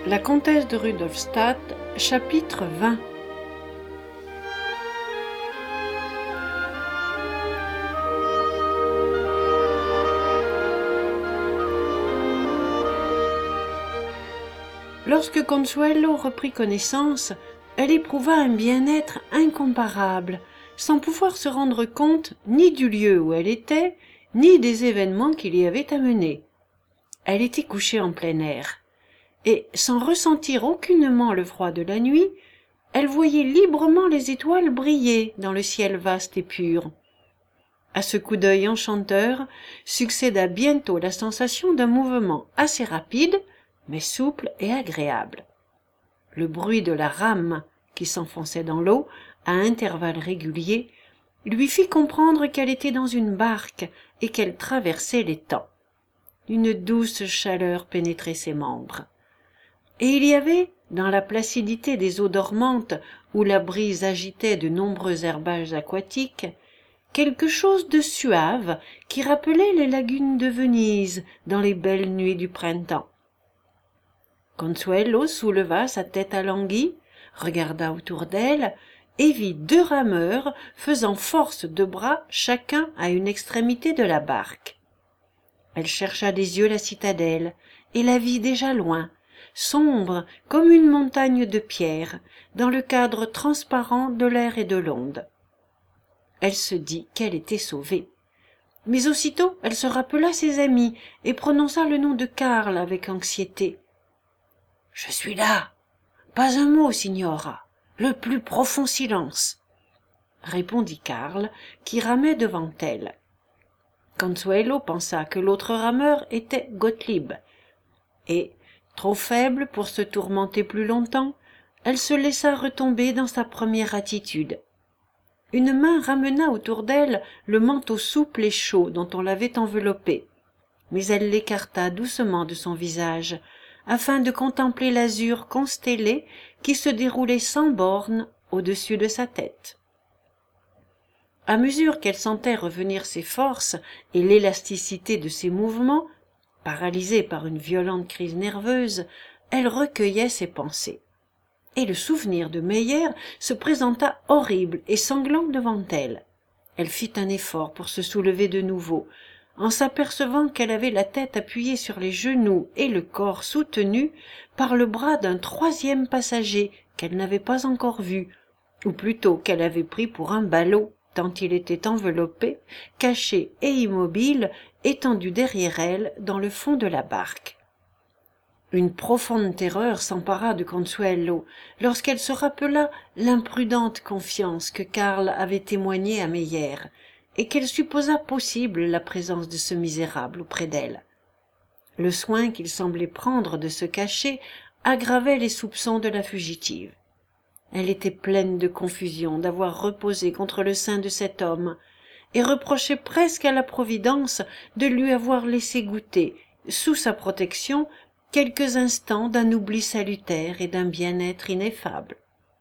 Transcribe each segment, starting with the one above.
La comtesse de Rudolstadt, chapitre 20. Lorsque Consuelo reprit connaissance, elle éprouva un bien-être incomparable, sans pouvoir se rendre compte ni du lieu où elle était, ni des événements qui l'y avaient amenée. Elle était couchée en plein air, et, sans ressentir aucunement le froid de la nuit, elle voyait librement les étoiles briller dans le ciel vaste et pur. À ce coup d'œil enchanteur succéda bientôt la sensation d'un mouvement assez rapide, mais souple et agréable. Le bruit de la rame qui s'enfonçait dans l'eau à intervalles réguliers lui fit comprendre qu'elle était dans une barque et qu'elle traversait l'étang. Une douce chaleur pénétrait ses membres. Et il y avait, dans la placidité des eaux dormantes où la brise agitait de nombreux herbages aquatiques, quelque chose de suave qui rappelait les lagunes de Venise dans les belles nuits du printemps. Consuelo souleva sa tête alanguie, regarda autour d'elle et vit deux rameurs faisant force de bras chacun à une extrémité de la barque. Elle chercha des yeux la citadelle et la vit déjà loin, sombre comme une montagne de pierre, dans le cadre transparent de l'air et de l'onde. Elle se dit qu'elle était sauvée. Mais aussitôt elle se rappela ses amis et prononça le nom de Karl avec anxiété. « Je suis là. Pas un mot, signora. Le plus profond silence, » répondit Karl, qui ramait devant elle. Consuelo pensa que l'autre rameur était Gottlieb, et, trop faible pour se tourmenter plus longtemps, elle se laissa retomber dans sa première attitude. Une main ramena autour d'elle le manteau souple et chaud dont on l'avait enveloppée, mais elle l'écarta doucement de son visage, afin de contempler l'azur constellé qui se déroulait sans bornes au-dessus de sa tête. À mesure qu'elle sentait revenir ses forces et l'élasticité de ses mouvements, paralysée par une violente crise nerveuse, elle recueillait ses pensées. Et le souvenir de Meyer se présenta horrible et sanglant devant elle. Elle fit un effort pour se soulever de nouveau, en s'apercevant qu'elle avait la tête appuyée sur les genoux et le corps soutenu par le bras d'un troisième passager qu'elle n'avait pas encore vu, ou plutôt qu'elle avait pris pour un ballot, tant il était enveloppé, caché et immobile, étendu derrière elle dans le fond de la barque. Une profonde terreur s'empara de Consuelo lorsqu'elle se rappela l'imprudente confiance que Karl avait témoignée à Meyer, et qu'elle supposa possible la présence de ce misérable auprès d'elle. Le soin qu'il semblait prendre de se cacher aggravait les soupçons de la fugitive. Elle était pleine de confusion d'avoir reposé contre le sein de cet homme, et reprochait presque à la Providence de lui avoir laissé goûter, sous sa protection, quelques instants d'un oubli salutaire et d'un bien-être ineffable.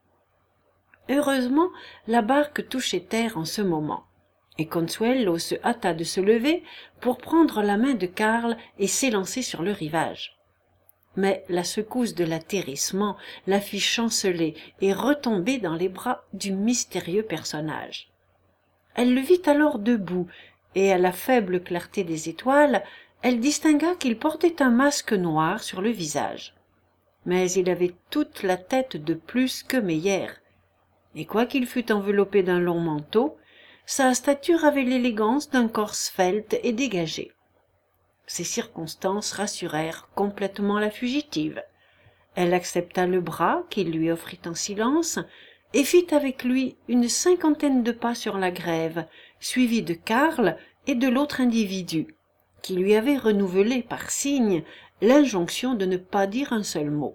Heureusement, la barque touchait terre en ce moment, et Consuelo se hâta de se lever pour prendre la main de Karl et s'élancer sur le rivage. Mais la secousse de l'atterrissement la fit chanceler et retomber dans les bras du mystérieux personnage. Elle le vit alors debout, et à la faible clarté des étoiles, elle distingua qu'il portait un masque noir sur le visage. Mais il avait toute la tête de plus que Meyer, et quoiqu'il fût enveloppé d'un long manteau, sa stature avait l'élégance d'un corps svelte et dégagé. Ces circonstances rassurèrent complètement la fugitive. Elle accepta le bras qu'il lui offrit en silence et fit avec lui une cinquantaine de pas sur la grève, suivie de Karl et de l'autre individu, qui lui avait renouvelé par signe l'injonction de ne pas dire un seul mot.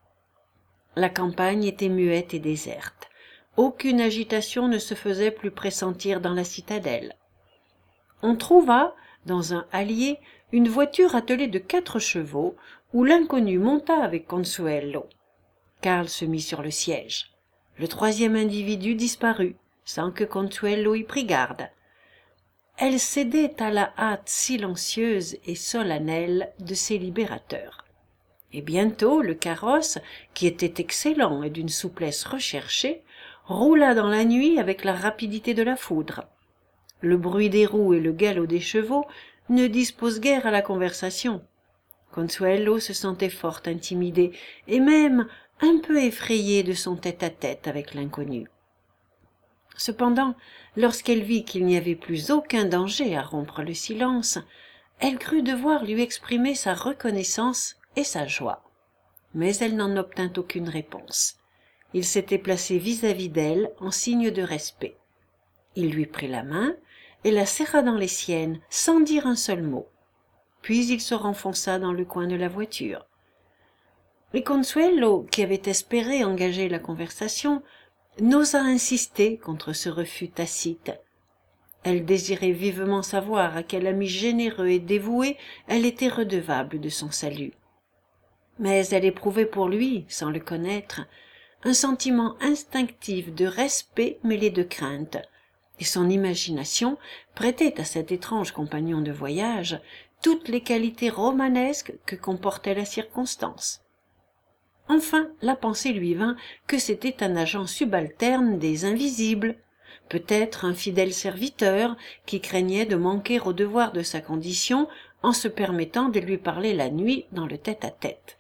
La campagne était muette et déserte. Aucune agitation ne se faisait plus pressentir dans la citadelle. On trouva, dans un hallier, une voiture attelée de 4 chevaux, où l'inconnu monta avec Consuelo. Karl se mit sur le siège. Le troisième individu disparut, sans que Consuelo y prît garde. Elle cédait à la hâte silencieuse et solennelle de ses libérateurs. Et bientôt le carrosse, qui était excellent et d'une souplesse recherchée, roula dans la nuit avec la rapidité de la foudre. Le bruit des roues et le galop des chevaux ne disposent guère à la conversation. Consuelo se sentait fort intimidée et même un peu effrayée de son tête-à-tête avec l'inconnu. Cependant, lorsqu'elle vit qu'il n'y avait plus aucun danger à rompre le silence, elle crut devoir lui exprimer sa reconnaissance et sa joie. Mais elle n'en obtint aucune réponse. Il s'était placé vis-à-vis d'elle en signe de respect. Il lui prit la main et la serra dans les siennes sans dire un seul mot. Puis il se renfonça dans le coin de la voiture. Et Consuelo, qui avait espéré engager la conversation, n'osa insister contre ce refus tacite. Elle désirait vivement savoir à quel ami généreux et dévoué elle était redevable de son salut. Mais elle éprouvait pour lui, sans le connaître, un sentiment instinctif de respect mêlé de crainte, et son imagination prêtait à cet étrange compagnon de voyage toutes les qualités romanesques que comportait la circonstance. Enfin, la pensée lui vint que c'était un agent subalterne des invisibles, peut-être un fidèle serviteur qui craignait de manquer au devoir de sa condition en se permettant de lui parler la nuit dans le tête-à-tête.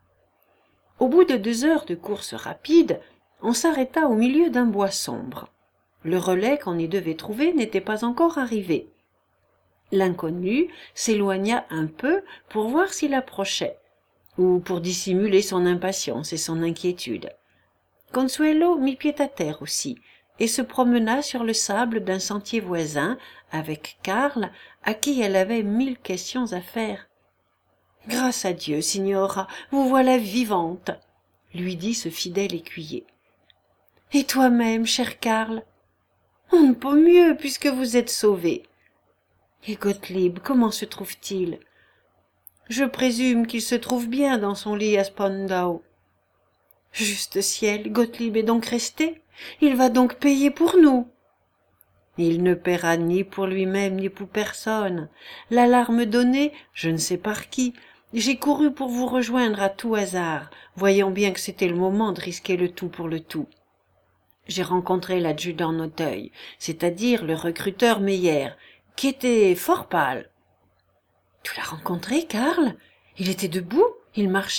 Au bout de 2 heures de course rapide, on s'arrêta au milieu d'un bois sombre. Le relais qu'on y devait trouver n'était pas encore arrivé. L'inconnu s'éloigna un peu pour voir s'il approchait, ou pour dissimuler son impatience et son inquiétude. Consuelo mit pied à terre aussi, et se promena sur le sable d'un sentier voisin avec Karl, à qui elle avait 1000 questions à faire. « Grâce à Dieu, signora, vous voilà vivante !» lui dit ce fidèle écuyer. « Et toi-même, cher Karl ?»« On ne peut mieux, puisque vous êtes sauvé. »« Et Gottlieb, comment se trouve-t-il ?»« Je présume qu'il se trouve bien dans son lit à Spandau. »« Juste ciel, Gottlieb est donc resté? Il va donc payer pour nous ?» Il ne paiera ni pour lui-même ni pour personne. L'alarme donnée, je ne sais par qui, j'ai couru pour vous rejoindre à tout hasard, voyant bien que c'était le moment de risquer le tout pour le tout. J'ai rencontré l'adjudant Noteuil, c'est-à-dire le recruteur Meyer, qui était fort pâle. « Tu l'as rencontré, Karl? Il était debout? Il marchait? »«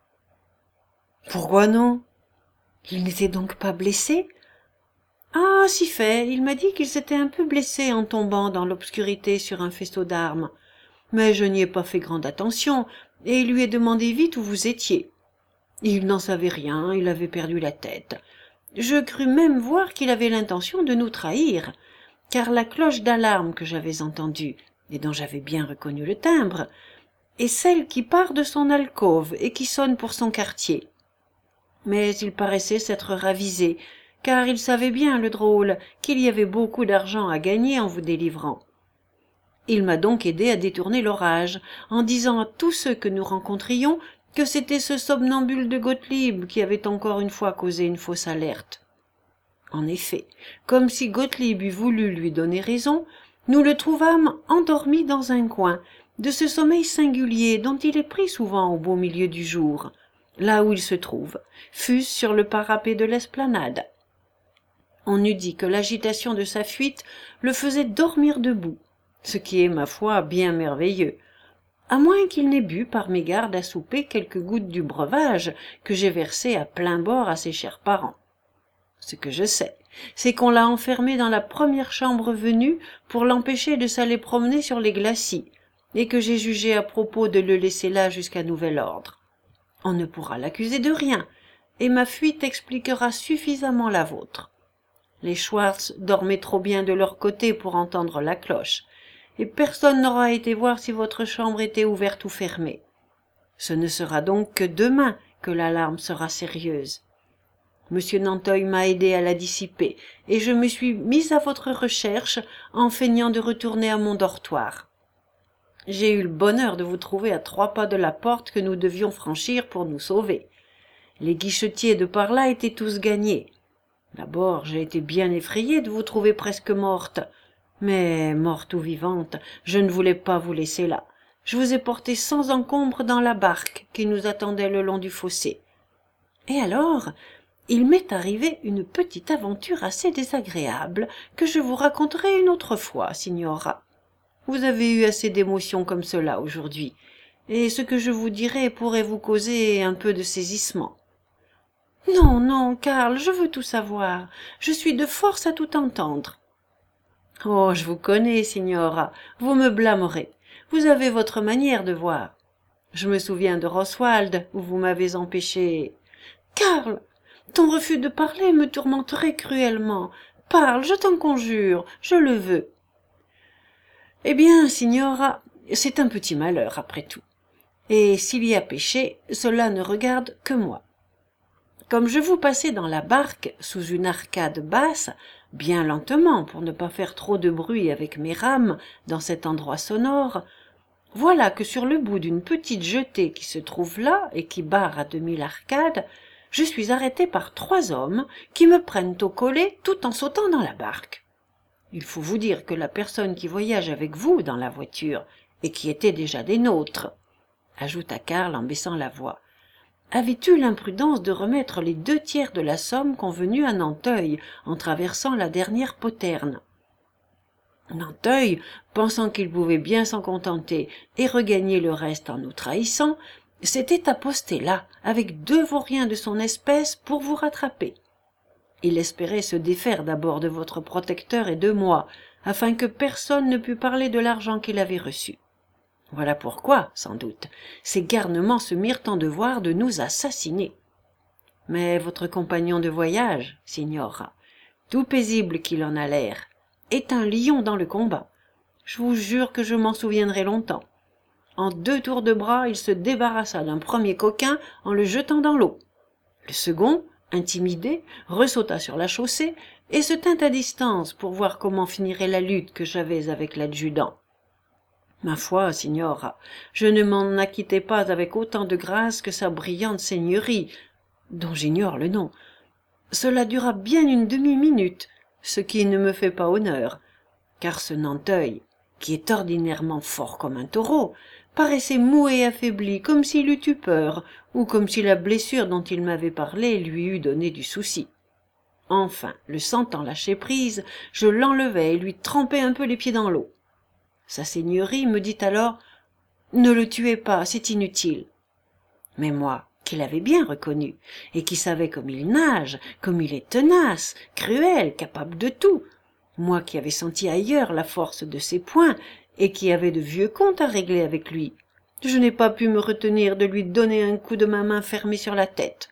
Pourquoi non? Il n'était donc pas blessé? » Ah, si fait, il m'a dit qu'il s'était un peu blessé en tombant dans l'obscurité sur un faisceau d'armes. Mais je n'y ai pas fait grande attention, et il lui ai demandé vite où vous étiez. Il n'en savait rien, il avait perdu la tête. Je crus même voir qu'il avait l'intention de nous trahir, car la cloche d'alarme que j'avais entendue, et dont j'avais bien reconnu le timbre, est celle qui part de son alcôve et qui sonne pour son quartier. Mais il paraissait s'être ravisé, car il savait bien, le drôle, qu'il y avait beaucoup d'argent à gagner en vous délivrant. Il m'a donc aidé à détourner l'orage, en disant à tous ceux que nous rencontrions que c'était ce somnambule de Gottlieb qui avait encore une fois causé une fausse alerte. En effet, comme si Gottlieb eût voulu lui donner raison, nous le trouvâmes endormi dans un coin, de ce sommeil singulier dont il est pris souvent au beau milieu du jour, là où il se trouve, fût-ce sur le parapet de l'esplanade. On eût dit que l'agitation de sa fuite le faisait dormir debout, ce qui est, ma foi, bien merveilleux, à moins qu'il n'ait bu par mégarde à souper quelques gouttes du breuvage que j'ai versé à plein bord à ses chers parents. Ce que je sais, c'est qu'on l'a enfermé dans la première chambre venue pour l'empêcher de s'aller promener sur les glacis, et que j'ai jugé à propos de le laisser là jusqu'à nouvel ordre. On ne pourra l'accuser de rien, et ma fuite expliquera suffisamment la vôtre. Les Schwartz dormaient trop bien de leur côté pour entendre la cloche, et personne n'aura été voir si votre chambre était ouverte ou fermée. Ce ne sera donc que demain que l'alarme sera sérieuse. Monsieur Nanteuil m'a aidé à la dissiper, et je me suis mise à votre recherche en feignant de retourner à mon dortoir. J'ai eu le bonheur de vous trouver à 3 pas de la porte que nous devions franchir pour nous sauver. Les guichetiers de par là étaient tous gagnés. D'abord, j'ai été bien effrayée de vous trouver presque morte. Mais, morte ou vivante, je ne voulais pas vous laisser là. Je vous ai porté sans encombre dans la barque qui nous attendait le long du fossé. Et alors, il m'est arrivé une petite aventure assez désagréable que je vous raconterai une autre fois, signora. Vous avez eu assez d'émotions comme cela aujourd'hui, et ce que je vous dirai pourrait vous causer un peu de saisissement. Non, non, Karl, je veux tout savoir. Je suis de force à tout entendre. Oh, je vous connais, signora. Vous me blâmerez. Vous avez votre manière de voir. Je me souviens de Roswald, où vous m'avez empêché. Karl, ton refus de parler me tourmenterait cruellement. Parle, je t'en conjure, je le veux. Eh bien, signora, c'est un petit malheur, après tout. Et s'il y a péché, cela ne regarde que moi. Comme je vous passais dans la barque, sous une arcade basse, bien lentement pour ne pas faire trop de bruit avec mes rames dans cet endroit sonore, voilà que sur le bout d'une petite jetée qui se trouve là et qui barre à demi l'arcade, je suis arrêté par 3 hommes qui me prennent au collet tout en sautant dans la barque. Il faut vous dire que la personne qui voyage avec vous dans la voiture, et qui était déjà des nôtres, ajouta Karl en baissant la voix, avait eu l'imprudence de remettre les 2/3 de la somme convenue à Nanteuil en traversant la dernière poterne. Nanteuil, pensant qu'il pouvait bien s'en contenter et regagner le reste en nous trahissant, s'était aposté là, avec 2 vauriens de son espèce pour vous rattraper. Il espérait se défaire d'abord de votre protecteur et de moi, afin que personne ne pût parler de l'argent qu'il avait reçu. Voilà pourquoi, sans doute, ces garnements se mirent en devoir de nous assassiner. Mais votre compagnon de voyage, signora, tout paisible qu'il en a l'air, est un lion dans le combat. Je vous jure que je m'en souviendrai longtemps. En 2 tours de bras, il se débarrassa d'un premier coquin en le jetant dans l'eau. Le second, intimidé, ressauta sur la chaussée et se tint à distance pour voir comment finirait la lutte que j'avais avec l'adjudant. Ma foi, signora, je ne m'en acquittai pas avec autant de grâce que sa brillante seigneurie, dont j'ignore le nom. Cela dura bien une demi-minute, ce qui ne me fait pas honneur, car ce Nanteuil, qui est ordinairement fort comme un taureau, paraissait mou et affaibli, comme s'il eût eu peur, ou comme si la blessure dont il m'avait parlé lui eût donné du souci. Enfin, le sentant lâcher prise, je l'enlevai et lui trempai un peu les pieds dans l'eau. Sa seigneurie me dit alors « Ne le tuez pas, c'est inutile. » Mais moi, qui l'avais bien reconnu, et qui savais comme il nage, comme il est tenace, cruel, capable de tout, moi qui avais senti ailleurs la force de ses poings, et qui avais de vieux comptes à régler avec lui, je n'ai pas pu me retenir de lui donner un coup de ma main fermée sur la tête.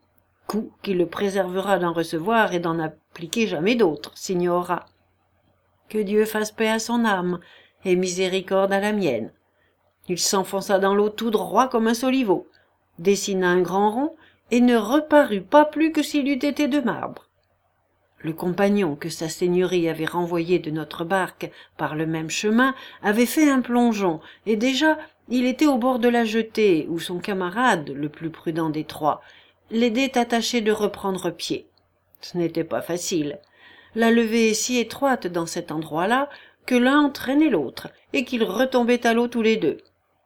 Coup qui le préservera d'en recevoir et d'en appliquer jamais d'autre, signora. Que Dieu fasse paix à son âme, et miséricorde à la mienne. Il s'enfonça dans l'eau tout droit comme un soliveau, dessina un grand rond, et ne reparut pas plus que s'il eût été de marbre. Le compagnon que sa seigneurie avait renvoyé de notre barque par le même chemin avait fait un plongeon, et déjà il était au bord de la jetée, où son camarade, le plus prudent des 3, l'aidait à tâcher de reprendre pied. Ce n'était pas facile. La levée est si étroite dans cet endroit-là que l'un entraînait l'autre, et qu'ils retombaient à l'eau tous les 2.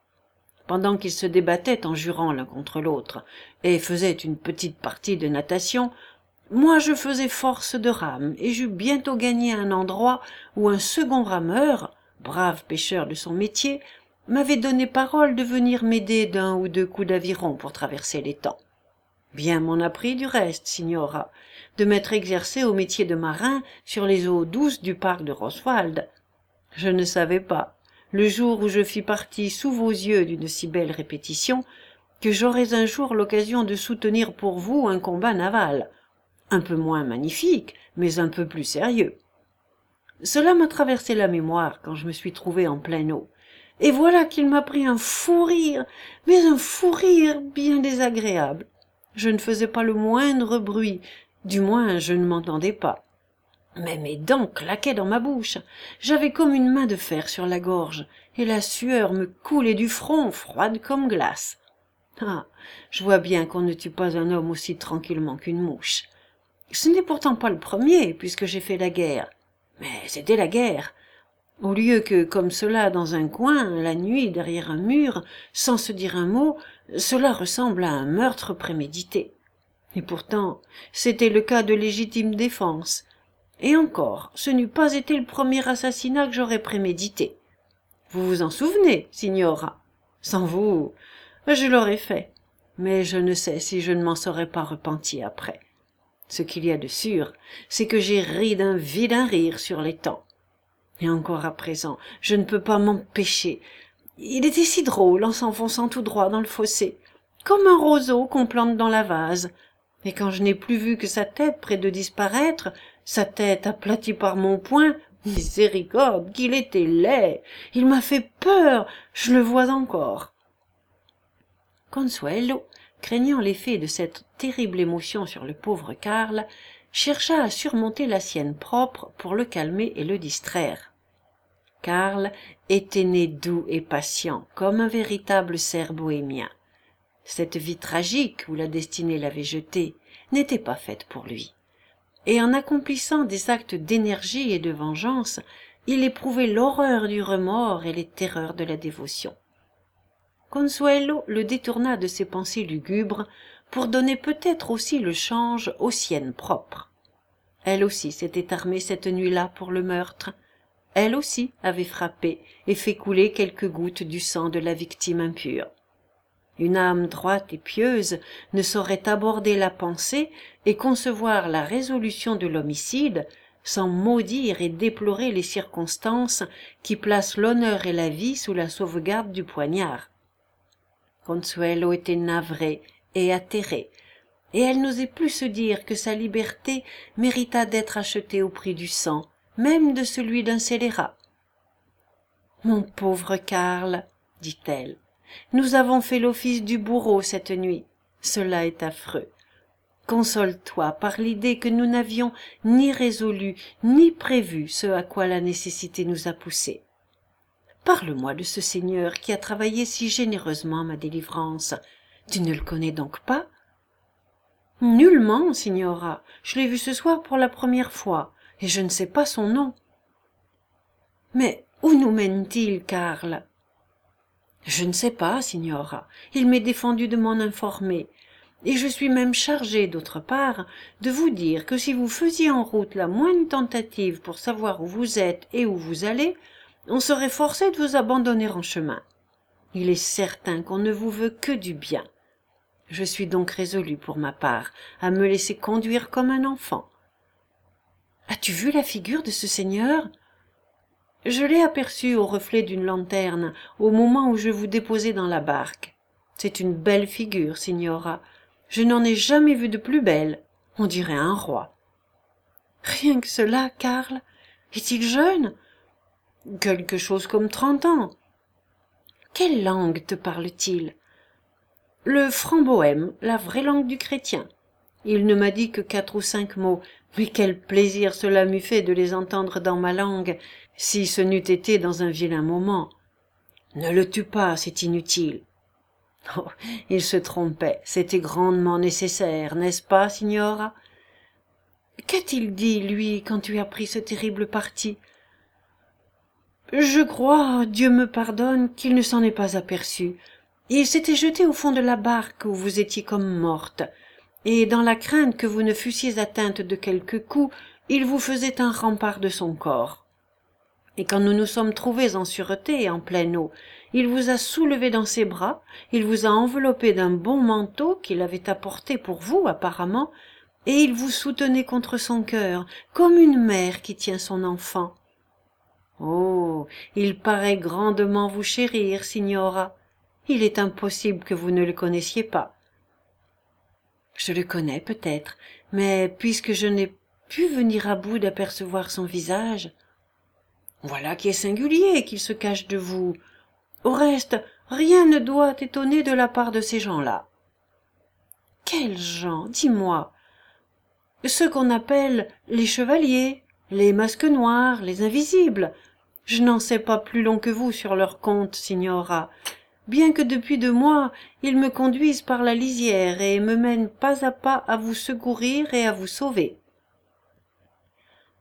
Pendant qu'ils se débattaient en jurant l'un contre l'autre, et faisaient une petite partie de natation, moi je faisais force de rame, et j'eus bientôt gagné un endroit où un second rameur, brave pêcheur de son métier, m'avait donné parole de venir m'aider d'1 ou 2 coups d'aviron pour traverser l'étang. Bien m'en a pris du reste, signora, de m'être exercé au métier de marin sur les eaux douces du parc de Roswald. Je ne savais pas, le jour où je fis partie sous vos yeux d'une si belle répétition, que j'aurais un jour l'occasion de soutenir pour vous un combat naval, un peu moins magnifique, mais un peu plus sérieux. Cela m'a traversé la mémoire quand je me suis trouvé en pleine eau, et voilà qu'il m'a pris un fou rire, mais un fou rire bien désagréable. Je ne faisais pas le moindre bruit, du moins je ne m'entendais pas. Mais mes dents claquaient dans ma bouche, j'avais comme une main de fer sur la gorge, et la sueur me coulait du front, froide comme glace. Ah, je vois bien qu'on ne tue pas un homme aussi tranquillement qu'une mouche. Ce n'est pourtant pas le premier, puisque j'ai fait la guerre. Mais c'était la guerre. Au lieu que, comme cela, dans un coin, la nuit, derrière un mur, sans se dire un mot, cela ressemble à un meurtre prémédité. Et pourtant, c'était le cas de légitime défense. Et encore, ce n'eût pas été le premier assassinat que j'aurais prémédité. Vous vous en souvenez, signora? Sans vous, je l'aurais fait. Mais je ne sais si je ne m'en serais pas repenti après. Ce qu'il y a de sûr, c'est que j'ai ri d'un vilain rire sur les temps. Et encore à présent, je ne peux pas m'empêcher. Il était si drôle en s'enfonçant tout droit dans le fossé, comme un roseau qu'on plante dans la vase. Et quand je n'ai plus vu que sa tête près de disparaître, sa tête aplatie par mon poing, miséricorde, qu'il était laid. Il m'a fait peur, je le vois encore. Consuelo, craignant l'effet de cette terrible émotion sur le pauvre Karl, chercha à surmonter la sienne propre pour le calmer et le distraire. Karl était né doux et patient, comme un véritable cerf bohémien. Cette vie tragique où la destinée l'avait jeté n'était pas faite pour lui. Et en accomplissant des actes d'énergie et de vengeance, il éprouvait l'horreur du remords et les terreurs de la dévotion. Consuelo le détourna de ses pensées lugubres pour donner peut-être aussi le change aux siennes propres. Elle aussi s'était armée cette nuit-là pour le meurtre. Elle aussi avait frappé et fait couler quelques gouttes du sang de la victime impure. Une âme droite et pieuse ne saurait aborder la pensée et concevoir la résolution de l'homicide sans maudire et déplorer les circonstances qui placent l'honneur et la vie sous la sauvegarde du poignard. Consuelo était navrée et atterrée, et elle n'osait plus se dire que sa liberté mérita d'être achetée au prix du sang, même de celui d'un scélérat. « Mon pauvre Karl, dit-elle, nous avons fait l'office du bourreau cette nuit. Cela est affreux. Console-toi par l'idée que nous n'avions ni résolu ni prévu ce à quoi la nécessité nous a poussés. Parle-moi de ce Seigneur qui a travaillé si généreusement ma délivrance. Tu ne le connais donc pas? Nullement, signora. Je l'ai vu ce soir pour la première fois, et je ne sais pas son nom. Mais où nous mène-t-il, Karl? Je ne sais pas, signora. Il m'est défendu de m'en informer. Et je suis même chargé, d'autre part, de vous dire que si vous faisiez en route la moindre tentative pour savoir où vous êtes et où vous allez, on serait forcé de vous abandonner en chemin. Il est certain qu'on ne vous veut que du bien. Je suis donc résolu, pour ma part, à me laisser conduire comme un enfant. As-tu vu la figure de ce seigneur? Je l'ai aperçu au reflet d'une lanterne, au moment où je vous déposai dans la barque. C'est une belle figure, signora. Je n'en ai jamais vu de plus belle. On dirait un roi. Rien que cela, Karl. Est-il jeune? Quelque chose comme 30 ans. Quelle langue te parle-t-il? Le franc bohème, la vraie langue du chrétien. Il ne m'a dit que 4 ou 5 mots, mais quel plaisir cela m'eût fait de les entendre dans ma langue, si ce n'eût été dans un vilain moment. Ne le tue pas, c'est inutile. Oh, il se trompait, c'était grandement nécessaire, n'est-ce pas, signora? Qu'a-t-il dit, lui, quand tu as pris ce terrible parti? Je crois, Dieu me pardonne, qu'il ne s'en est pas aperçu. Il s'était jeté au fond de la barque où vous étiez comme morte, et dans la crainte que vous ne fussiez atteinte de quelque coup, il vous faisait un rempart de son corps. Et quand nous nous sommes trouvés en sûreté, en pleine eau, il vous a soulevé dans ses bras, il vous a enveloppé d'un bon manteau qu'il avait apporté pour vous apparemment, et il vous soutenait contre son cœur, comme une mère qui tient son enfant. Oh, il paraît grandement vous chérir, signora. Il est impossible que vous ne le connaissiez pas. Je le connais peut-être, mais puisque je n'ai pu venir à bout d'apercevoir son visage, voilà qui est singulier qu'il se cache de vous. Au reste, rien ne doit étonner de la part de ces gens-là. Quels gens, dis-moi? Ceux qu'on appelle les chevaliers, les masques noirs, les invisibles. Je n'en sais pas plus long que vous sur leur compte, signora, bien que depuis 2 mois ils me conduisent par la lisière et me mènent pas à pas à vous secourir et à vous sauver.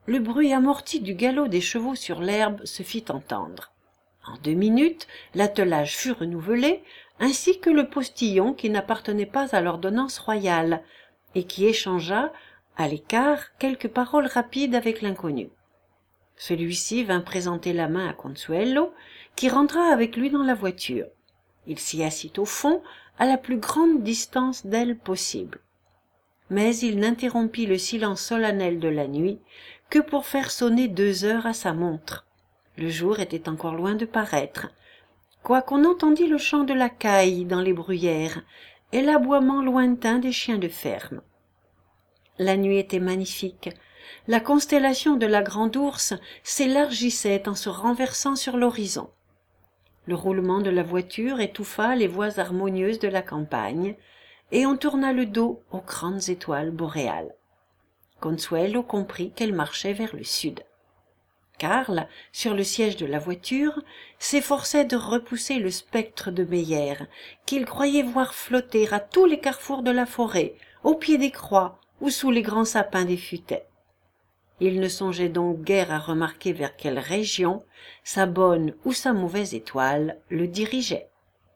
le bruit amorti du galop des chevaux sur l'herbe se fit entendre. En 2 minutes, l'attelage fut renouvelé, ainsi que le postillon qui n'appartenait pas à l'ordonnance royale, et qui échangea, à l'écart, quelques paroles rapides avec l'inconnu. Celui-ci vint présenter la main à Consuelo, qui rentra avec lui dans la voiture. Il s'y assit au fond, à la plus grande distance d'elle possible. Mais il n'interrompit le silence solennel de la nuit que pour faire sonner 2 heures à sa montre. Le jour était encore loin de paraître, quoiqu'on entendît le chant de la caille dans les bruyères et l'aboiement lointain des chiens de ferme. La nuit était magnifique. La constellation de la Grande Ourse s'élargissait en se renversant sur l'horizon. Le roulement de la voiture étouffa les voix harmonieuses de la campagne, et on tourna le dos aux grandes étoiles boréales. Consuelo comprit qu'elle marchait vers le sud. Karl, sur le siège de la voiture, s'efforçait de repousser le spectre de Meyer, qu'il croyait voir flotter à tous les carrefours de la forêt, au pied des croix ou sous les grands sapins des futaies. Il ne songeait donc guère à remarquer vers quelle région sa bonne ou sa mauvaise étoile le dirigeait.